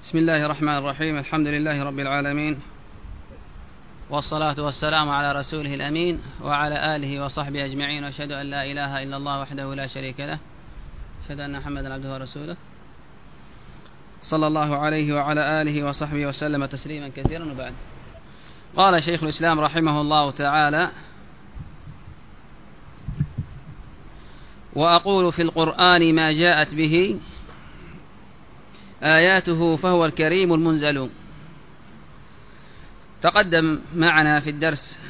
بسم الله الرحمن الرحيم. الحمد لله رب العالمين، والصلاة والسلام على رسوله الأمين وعلى آله وصحبه أجمعين، وأشهد أن لا إله إلا الله وحده لا شريك له، أشهد أن محمدا عبده ورسوله، صلى الله عليه وعلى آله وصحبه وسلم تسليما كثيرا. وبعد، قال شيخ الإسلام رحمه الله تعالى: وأقول في القرآن ما جاءت به آياته فهو الكريم المنزل. تقدم معنا في الدرس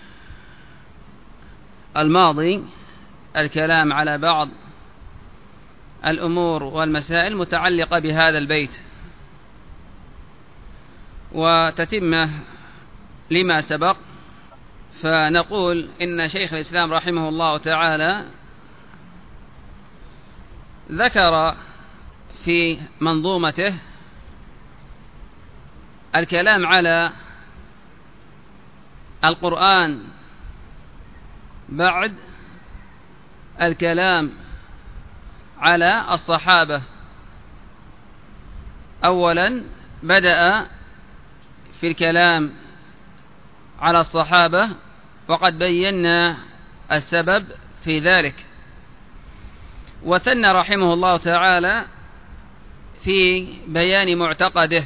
الماضي الكلام على بعض الأمور والمسائل المتعلقة بهذا البيت، وتتمة لما سبق. فنقول إن شيخ الإسلام رحمه الله تعالى ذكر في منظومته الكلام على القرآن بعد الكلام على الصحابة. أولا بدأ في الكلام على الصحابة، وقد بينا السبب في ذلك، وثنى رحمه الله تعالى في بيان معتقده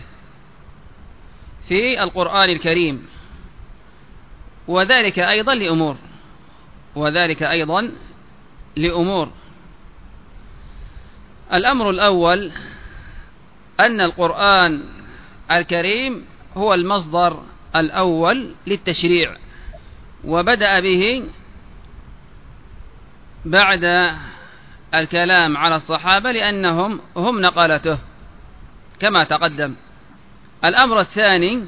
في القرآن الكريم، وذلك أيضا لأمور. الأمر الأول أن القرآن الكريم هو المصدر الأول للتشريع، وبدأ به بعد الكلام على الصحابة لأنهم هم نقلته كما تقدم. الأمر الثاني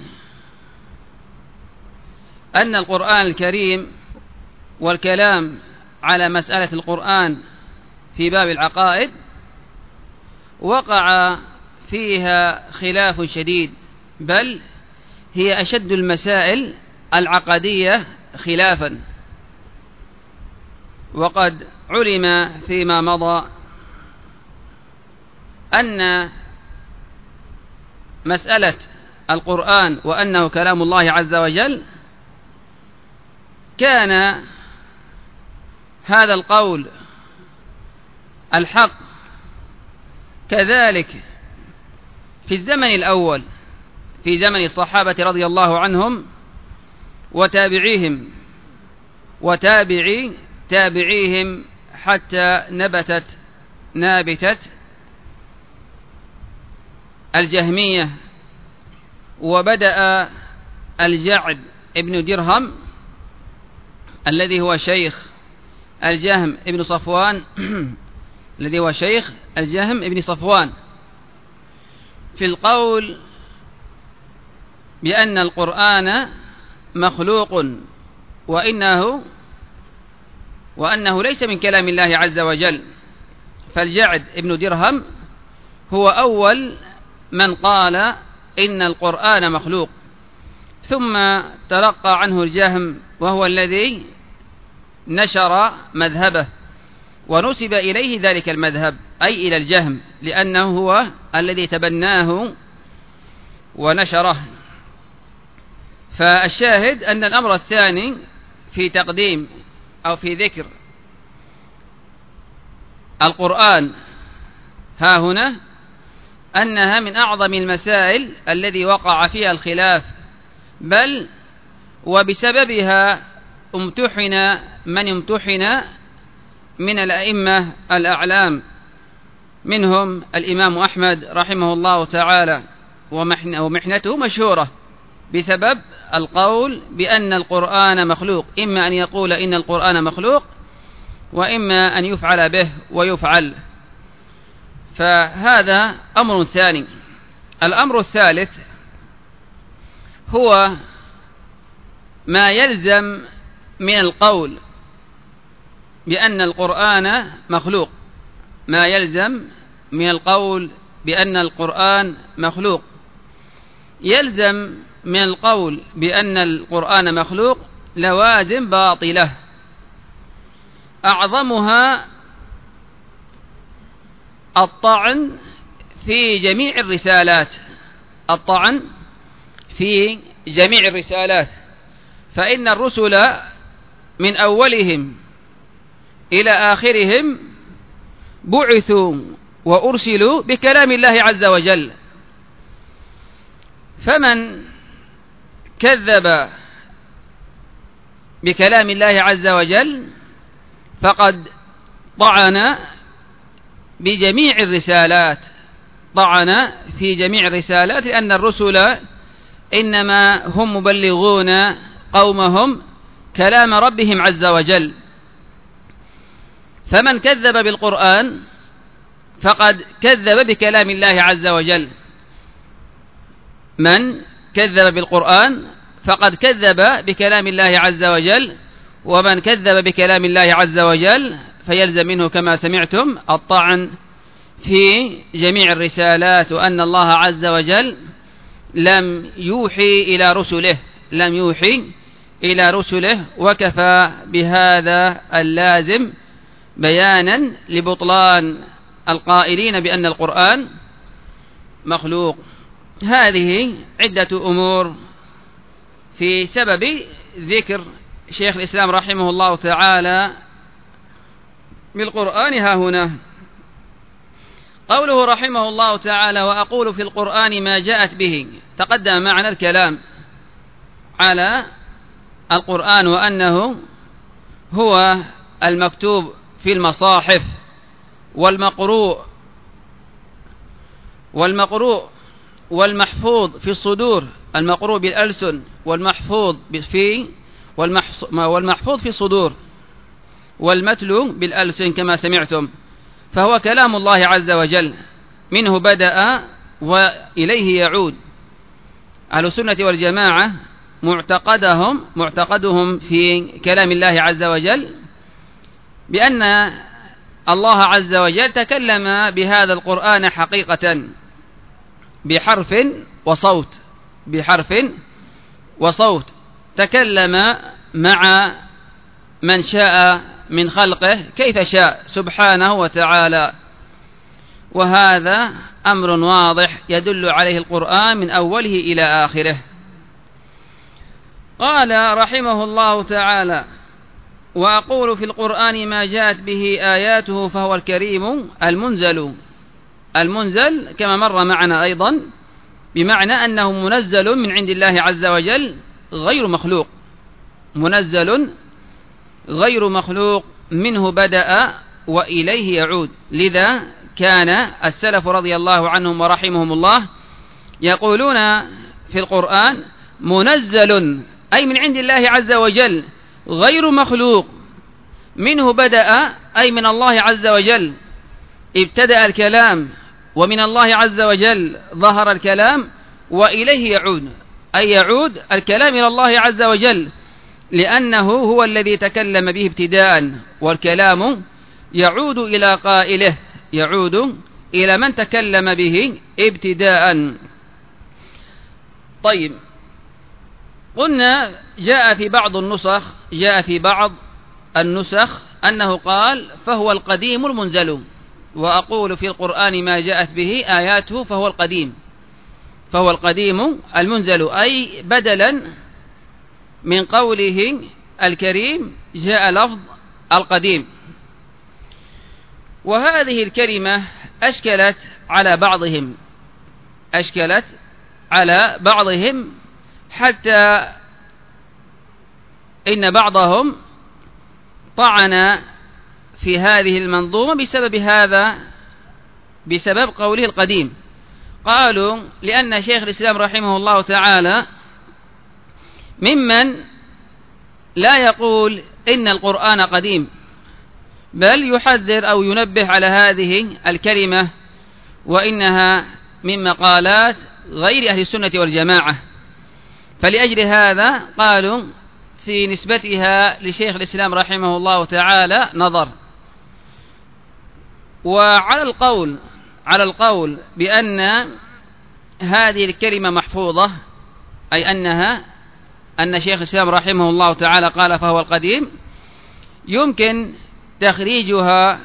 أن القرآن الكريم والكلام على مسألة القرآن في باب العقائد وقع فيها خلاف شديد، بل هي أشد المسائل العقدية خلافا. وقد علم فيما مضى أن مسألة القرآن وأنه كلام الله عز وجل كان هذا القول الحق كذلك في الزمن الأول، في زمن الصحابة رضي الله عنهم وتابعيهم وتابعي تابعيهم حتى نابتت الجهمية، وبدأ الجعد ابن درهم الذي هو شيخ الجهم ابن صفوان في القول بأن القرآن مخلوق وأنه ليس من كلام الله عز وجل. فالجعد ابن درهم هو أول من قال إن القرآن مخلوق، ثم تلقى عنه الجهم وهو الذي نشر مذهبه، ونسب إليه ذلك المذهب أي إلى الجهم، لأنه هو الذي تبناه ونشره. فالشاهد أن الأمر الثاني في تقديم أو في ذكر القرآن ها هنا أنها من أعظم المسائل الذي وقع فيها الخلاف، بل وبسببها امتحن من امتحن من الأئمة الأعلام، منهم الإمام أحمد رحمه الله تعالى، ومحنته مشهورة بسبب القول بأن القرآن مخلوق، إما أن يقول إن القرآن مخلوق، وإما أن يفعل به ويفعل. فهذا أمر ثاني. الأمر الثالث هو ما يلزم من القول بأن القرآن مخلوق، ما يلزم من القول بأن القرآن مخلوق. يلزم من القول بأن القرآن مخلوق لوازم باطلة، أعظمها الطعن في جميع الرسالات الطعن في جميع الرسالات، فإن الرسل من أولهم إلى آخرهم بعثوا وأرسلوا بكلام الله عز وجل، فمن كذب بكلام الله عز وجل فقد طعن بجميع الرسالات، طعن في جميع الرسالات، لأن الرسل إنما هم مبلغون قومهم كلام ربهم عز وجل. فمن كذب بالقرآن فقد كذب بكلام الله عز وجل، من كذب بالقرآن فقد كذب بكلام الله عز وجل، ومن كذب بكلام الله عز وجل فيلزم منه كما سمعتم الطعن في جميع الرسالات، وأن الله عز وجل لم يوحي إلى رسله، وكفى بهذا اللازم بيانا لبطلان القائلين بأن القرآن مخلوق. هذه عدة أمور في سبب ذكر شيخ الإسلام رحمه الله تعالى بالقرآن ها هنا. قوله رحمه الله تعالى: وأقول في القرآن ما جاءت به. تقدم معنا الكلام على القرآن وأنه هو المكتوب في المصاحف والمحفوظ في الصدور، المقروء بالألسن والمحفوظ في الصدور والمتلو بالألسن كما سمعتم، فهو كلام الله عز وجل، منه بدأ وإليه يعود. أهل السنة والجماعة معتقدهم في كلام الله عز وجل بأن الله عز وجل تكلم بهذا القرآن حقيقة بحرف وصوت، تكلم مع من شاء من خلقه كيف شاء سبحانه وتعالى، وهذا أمر واضح يدل عليه القرآن من أوله إلى آخره. قال رحمه الله تعالى: وأقول في القرآن ما جاءت به آياته فهو الكريم المنزل كما مر معنا أيضا، بمعنى أنه منزل من عند الله عز وجل غير مخلوق منه بدأ وإليه يعود. لذا كان السلف رضي الله عنهم ورحمهم الله يقولون في القرآن منزل، أي من عند الله عز وجل، غير مخلوق، منه بدأ، أي من الله عز وجل ابتدأ الكلام، ومن الله عز وجل ظهر الكلام، وإليه يعود، أي يعود الكلام إلى الله عز وجل، لأنه هو الذي تكلم به ابتداء، والكلام يعود إلى قائله، يعود إلى من تكلم به ابتداء. طيب، قلنا جاء في بعض النسخ أنه قال فهو القديم المنزل، وأقول في القرآن ما جاءت به آياته فهو القديم المنزل، أي بدلا من قوله الكريم جاء لفظ القديم. وهذه الكلمة أشكلت على بعضهم حتى إن بعضهم طعن في هذه المنظومة بسبب قوله القديم. قالوا لأن شيخ الإسلام رحمه الله تعالى ممن لا يقول إن القرآن قديم، بل يحذر أو ينبه على هذه الكلمة، وإنها من مقالات غير أهل السنة والجماعة، فلأجل هذا قالوا في نسبتها لشيخ الإسلام رحمه الله تعالى نظر. وعلى القول بأن هذه الكلمة محفوظة، أي أن شيخ الإسلام رحمه الله تعالى قال فهو القديم، يمكن تخريجها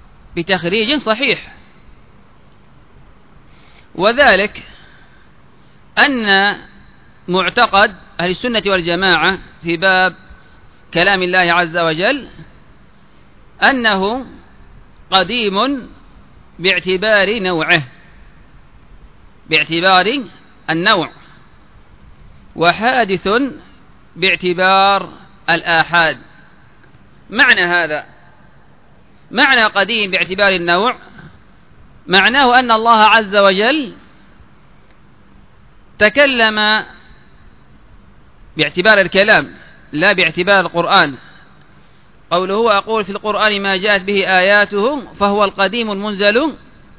بتخريج صحيح، وذلك أن معتقد أهل السنة والجماعة في باب كلام الله عز وجل أنه قديم باعتبار نوعه، باعتبار النوع، وحادث باعتبار الآحاد. معنى هذا، معنى قديم باعتبار النوع، معناه أن الله عز وجل تكلم باعتبار الكلام لا باعتبار القرآن. قوله وأقول في القرآن ما جاءت به آياته فهو القديم المنزل.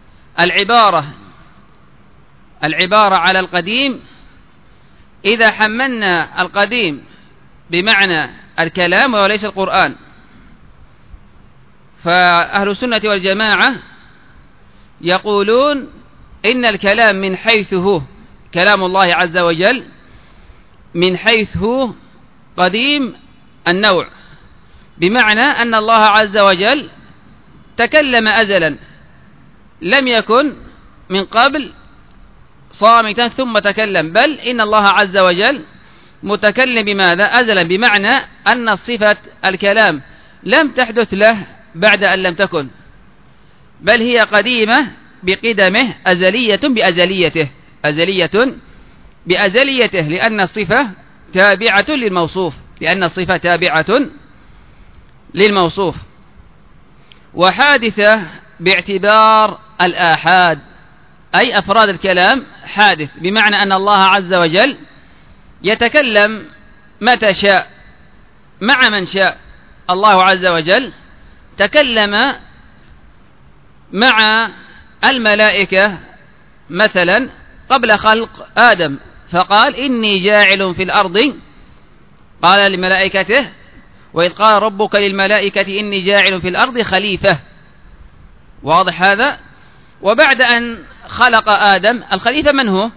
العبارة على القديم إذا حملنا القديم بمعنى الكلام وليس القرآن، فأهل السنة والجماعة يقولون إن الكلام من حيث هو كلام الله عز وجل من حيث هو قديم النوع، بمعنى أن الله عز وجل تكلم أزلا، لم يكن من قبل صامتا ثم تكلم، بل إن الله عز وجل متكلم بماذا؟ أزلا، بمعنى أن صفة الكلام لم تحدث له بعد أن لم تكن، بل هي قديمة بقدمه، أزلية بأزليته، أزلية بأزليته، لأن الصفة تابعة للموصوف، لأن الصفة تابعة للموصوف. وحادثة باعتبار الآحاد، أي أفراد الكلام حادث، بمعنى أن الله عز وجل يتكلم متى شاء مع من شاء. الله عز وجل تكلم مع الملائكة مثلا قبل خلق آدم، فقال إني جاعل في الأرض، قال لملائكته وإذ قال ربك للملائكة إني جاعل في الأرض خليفة. واضح هذا؟ وبعد أن خلق آدم، الخليفة من هو؟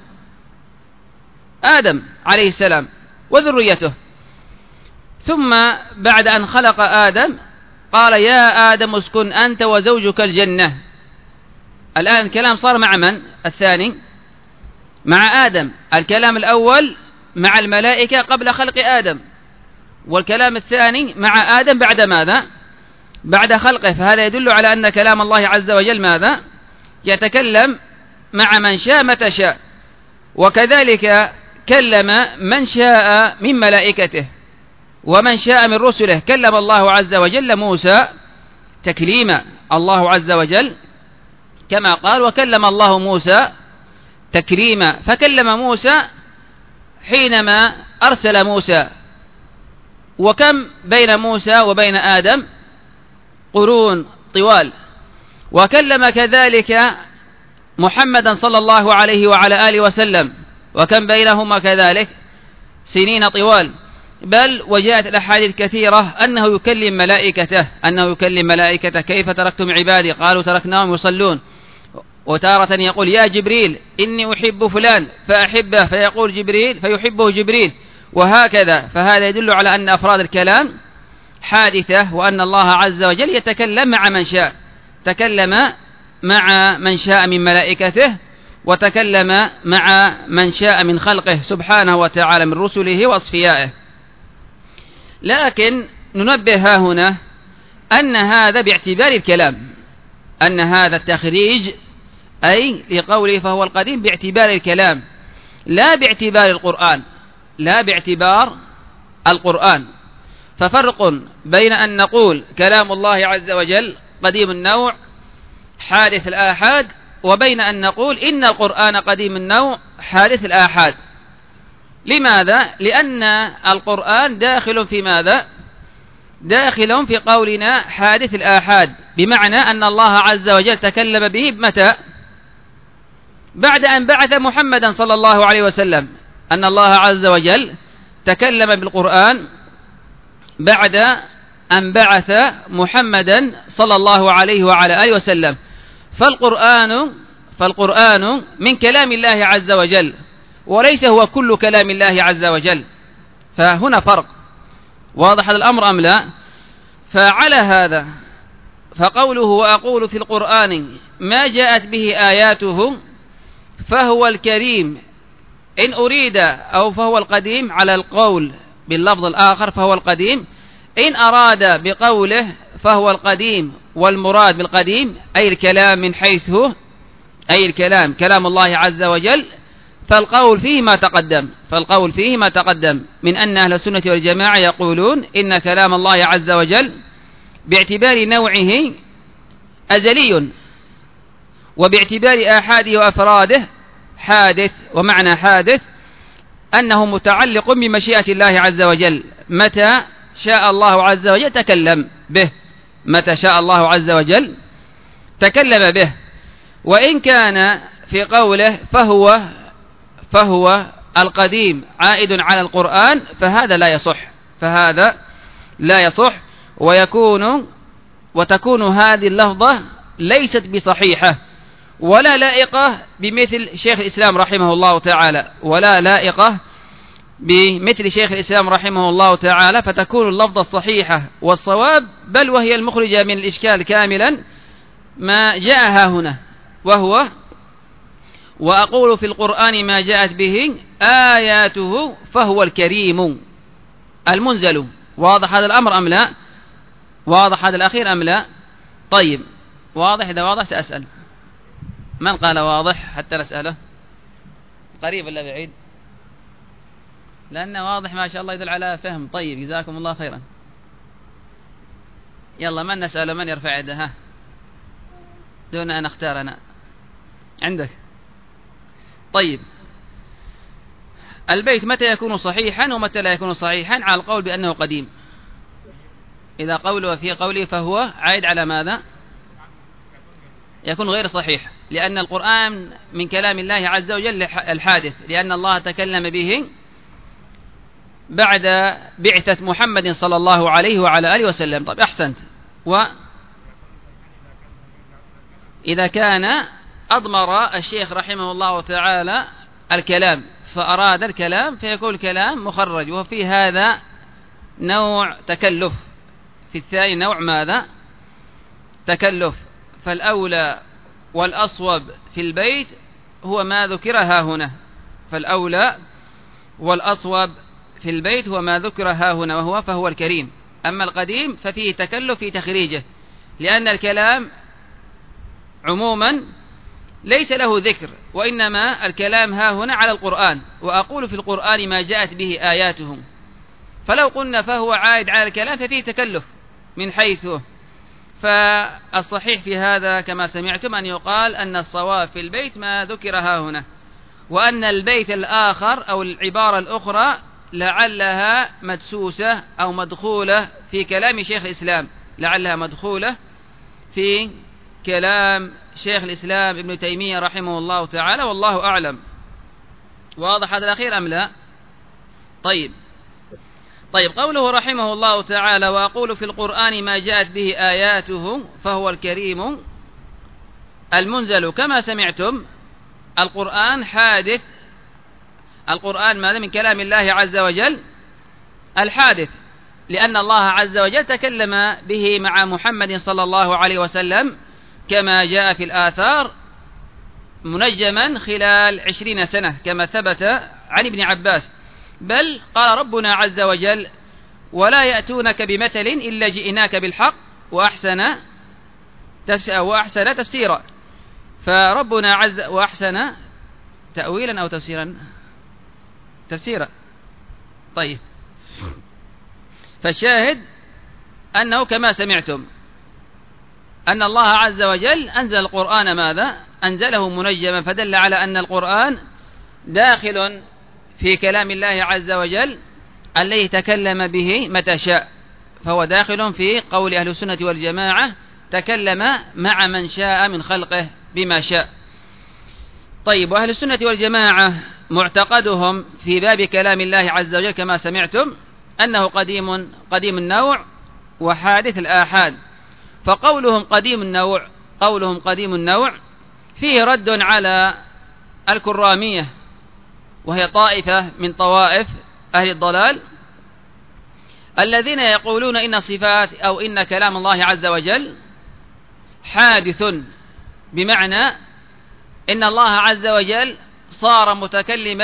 آدم عليه السلام وذريته. ثم بعد أن خلق آدم قال يا آدم اسكن أنت وزوجك الجنة. الآن الكلام صار مع من؟ الثاني مع آدم. الكلام الأول مع الملائكة قبل خلق آدم، والكلام الثاني مع آدم بعد ماذا؟ بعد خلقه. فهذا يدل على أن كلام الله عز وجل ماذا؟ يتكلم مع من شاء متى شاء. وكذلك كلم من شاء من ملائكته ومن شاء من رسله. كلم الله عز وجل موسى تكليما، الله عز وجل كما قال وكلم الله موسى تكريما. فكلم موسى حينما أرسل موسى، وكم بين موسى وبين آدم؟ قرون طوال. وكلم كذلك محمدا صلى الله عليه وعلى آله وسلم، وكم بينهما كذلك؟ سنين طوال. بل وجاءت الأحاديث كثيرة أنه يكلم ملائكته كيف تركتم عبادي؟ قالوا تركناهم يصلون. وتارة يقول يا جبريل إني أحب فلان فأحبه، فيقول جبريل فيحبه جبريل، وهكذا. فهذا يدل على أن أفراد الكلام حادثة، وأن الله عز وجل يتكلم مع من شاء. تكلم مع من شاء من ملائكته، وتكلم مع من شاء من خلقه سبحانه وتعالى من رسله وأصفيائه. لكن ننبه ها هنا أن هذا باعتبار الكلام، أن هذا التخريج أي لقوله فهو القديم باعتبار الكلام لا باعتبار القرآن، لا باعتبار القرآن. ففرق بين أن نقول كلام الله عز وجل قديم النوع حادث الآحاد، وبين أن نقول إن القرآن قديم النوع حادث الآحاد. لماذا؟ لأن القرآن داخل في ماذا؟ داخل في قولنا حادث الآحاد، بمعنى أن الله عز وجل تكلم به متى؟ بعد أن بعث محمدا صلى الله عليه وسلم. أن الله عز وجل تكلم بالقرآن بعد أن بعث محمدا صلى الله عليه وعلى آله وسلم. فالقرآن من كلام الله عز وجل، وليس هو كل كلام الله عز وجل. فهنا فرق. واضح هذا الأمر أم لا؟ فعلى هذا فقوله وأقول في القرآن ما جاءت به آياته فهو الكريم إن أريد أو فهو القديم على القول باللفظ الآخر فهو القديم، إن أراد بقوله فهو القديم والمراد بالقديم أي الكلام من حيث هو، أي الكلام كلام الله عز وجل، فالقول فيه ما تقدم من أن أهل السنة والجماعة يقولون إن كلام الله عز وجل باعتبار نوعه أزلي، وباعتبار آحاده وأفراده حادث. ومعنى حادث أنه متعلق بمشيئة الله عز وجل، متى شاء الله عز وجل تكلم به، متى شاء الله عز وجل تكلم به. وإن كان في قوله فهو القديم عائد على القرآن فهذا لا يصح، وتكون هذه اللفظة ليست بصحيحة ولا لائقة بمثل شيخ الإسلام رحمه الله تعالى، فتكون اللفظة الصحيحة والصواب بل وهي المخرجة من الإشكال كاملا ما جاءها هنا، وهو وأقول في القرآن ما جاءت به آياته فهو الكريم المنزل. واضح هذا الأمر أم لا؟ واضح هذا الأخير أم لا؟ طيب واضح. إذا واضح سأسأل من قال واضح حتى نسأله، قريب ولا بعيد؟ لأنه واضح ما شاء الله يدل على فهم. طيب جزاكم الله خيرا. يلا من نسأله، من يرفع يده؟ ها دون أن أختار أنا. عندك؟ طيب البيت متى يكون صحيحا ومتى لا يكون صحيحا على القول بأنه قديم؟ إذا قوله في قوله فهو عائد على ماذا؟ يكون غير صحيح، لأن القرآن من كلام الله عز وجل الحادث، لأن الله تكلم به بعد بعثة محمد صلى الله عليه وعلى آله وسلم. طيب أحسنت. وإذا كان أضمر الشيخ رحمه الله تعالى الكلام فأراد الكلام فيكون الكلام مخرج، وفي هذا نوع تكلف، في الثاني نوع ماذا؟ تكلف. فالأولى والأصوب في البيت هو ما ذكرها هنا، فالأولى والأصوب في البيت هو ما ذكرها هنا فهو الكريم. أما القديم ففيه تكلف في تخريجه، لأن الكلام عموما ليس له ذكر، وإنما الكلام ها هنا على القرآن، وأقول في القرآن ما جاءت به آياته، فلو قلنا فهو عائد على الكلام ففيه تكلف من حيثه. فالصحيح في هذا كما سمعتم أن يقال أن الصواب في البيت ما ذكر ها هنا، وأن البيت الآخر أو العبارة الأخرى لعلها مدسوسة أو مدخولة في كلام شيخ الإسلام، لعلها مدخولة في كلام شيخ الإسلام ابن تيمية رحمه الله تعالى، والله أعلم. واضح هذا الأخير أم لا؟ طيب قوله رحمه الله تعالى وأقول في القرآن ما جاءت به آياته فهو الكريم المنزل، كما سمعتم القرآن حادث، القرآن ماذا؟ من كلام الله عز وجل الحادث، لأن الله عز وجل تكلم به مع محمد صلى الله عليه وسلم كما جاء في الآثار منجما خلال 20 سنة كما ثبت عن ابن عباس. بل قال ربنا عز وجل ولا يأتونك بمثل إلا جئناك بالحق وأحسن تفسيرا. فربنا عز وأحسن تأويلا أو تفسيرا. طيب فالشاهد أنه كما سمعتم أن الله عز وجل أنزل القرآن ماذا؟ أنزله منجما، فدل على أن القرآن داخل في كلام الله عز وجل الذي تكلم به متى شاء، فهو داخل في قول أهل السنة والجماعة تكلم مع من شاء من خلقه بما شاء. طيب وأهل السنة والجماعة معتقدهم في باب كلام الله عز وجل كما سمعتم أنه قديم النوع وحادث الآحاد. فقولهم قديم النوع فيه رد على الكرامية، وهي طائفة من طوائف أهل الضلال الذين يقولون إن صفات أو إن كلام الله عز وجل حادث، بمعنى إن الله عز وجل صار متكلما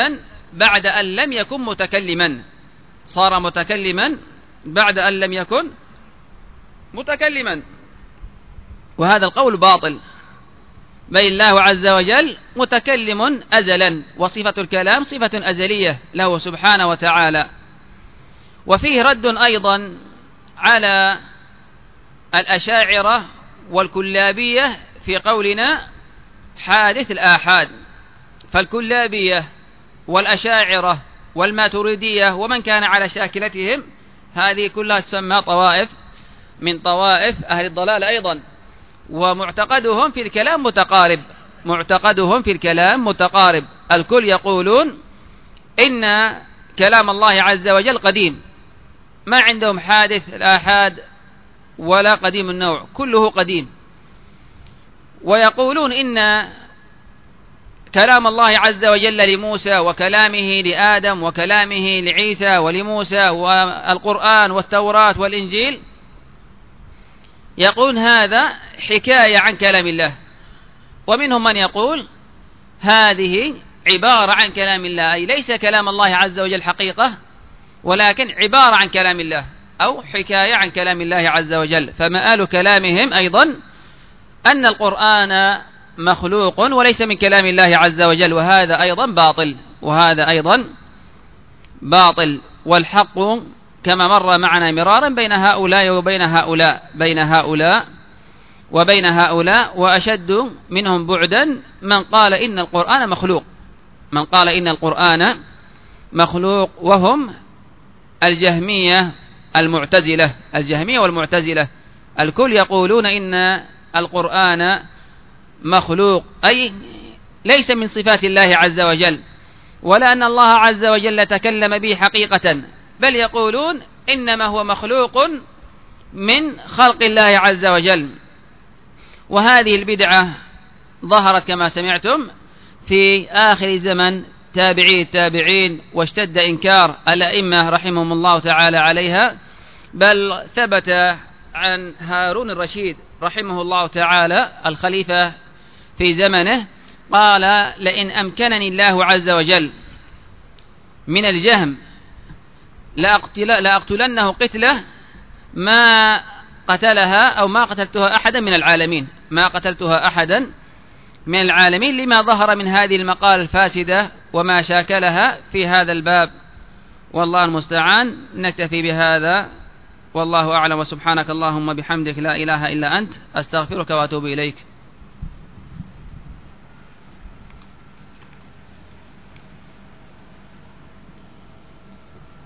بعد أن لم يكن متكلما، صار متكلما بعد أن لم يكن متكلما، وهذا القول باطل، بل الله عز وجل متكلم أزلا، وصفة الكلام صفة أزلية له سبحانه وتعالى. وفيه رد أيضا على الأشاعرة والكلابية في قولنا حادث الآحاد، فالكلابية والأشاعرة والماتريدية ومن كان على شاكلتهم هذه كلها تسمى طوائف من طوائف أهل الضلال أيضا، ومعتقدهم في الكلام متقارب، معتقدهم في الكلام متقارب. الكل يقولون إن كلام الله عز وجل قديم، ما عندهم حادث الآحاد ولا قديم النوع، كله قديم. ويقولون إن كلام الله عز وجل لموسى وكلامه لآدم وكلامه لعيسى ولموسى والقرآن والتوراة والإنجيل، يقول هذا حكاية عن كلام الله. ومنهم من يقول هذه عبارة عن كلام الله، أي ليس كلام الله عز وجل حقيقة، ولكن عبارة عن كلام الله أو حكاية عن كلام الله عز وجل. فمآل كلامهم أيضا أن القرآن مخلوق وليس من كلام الله عز وجل، وهذا أيضا باطل، وهذا أيضا باطل. والحق كما مر معنا مرارا بين هؤلاء وبين هؤلاء، بين هؤلاء وبين هؤلاء، وأشد منهم بعدا من قال إن القرآن مخلوق، من قال إن القرآن مخلوق، وهم الجهمية المعتزلة، الجهمية والمعتزلة. الكل يقولون إن القرآن مخلوق، أي ليس من صفات الله عز وجل، ولا أن الله عز وجل تكلم به حقيقة، بل يقولون إنما هو مخلوق من خلق الله عز وجل. وهذه البدعة ظهرت كما سمعتم في آخر زمن تابعي التابعين، واشتد إنكار الأئمة رحمهم الله تعالى عليها، بل ثبت عن هارون الرشيد رحمه الله تعالى الخليفة في زمنه قال لئن أمكنني الله عز وجل من الجهم لأقتلنه قتله ما قتلها أو ما قتلتها أحدا من العالمين، ما قتلتها أحدا من العالمين، لما ظهر من هذه المقالة الفاسدة وما شاكلها في هذا الباب. والله المستعان. نكتفي بهذا والله أعلم، وسبحانك اللهم بحمدك لا إله إلا أنت أستغفرك وأتوب إليك.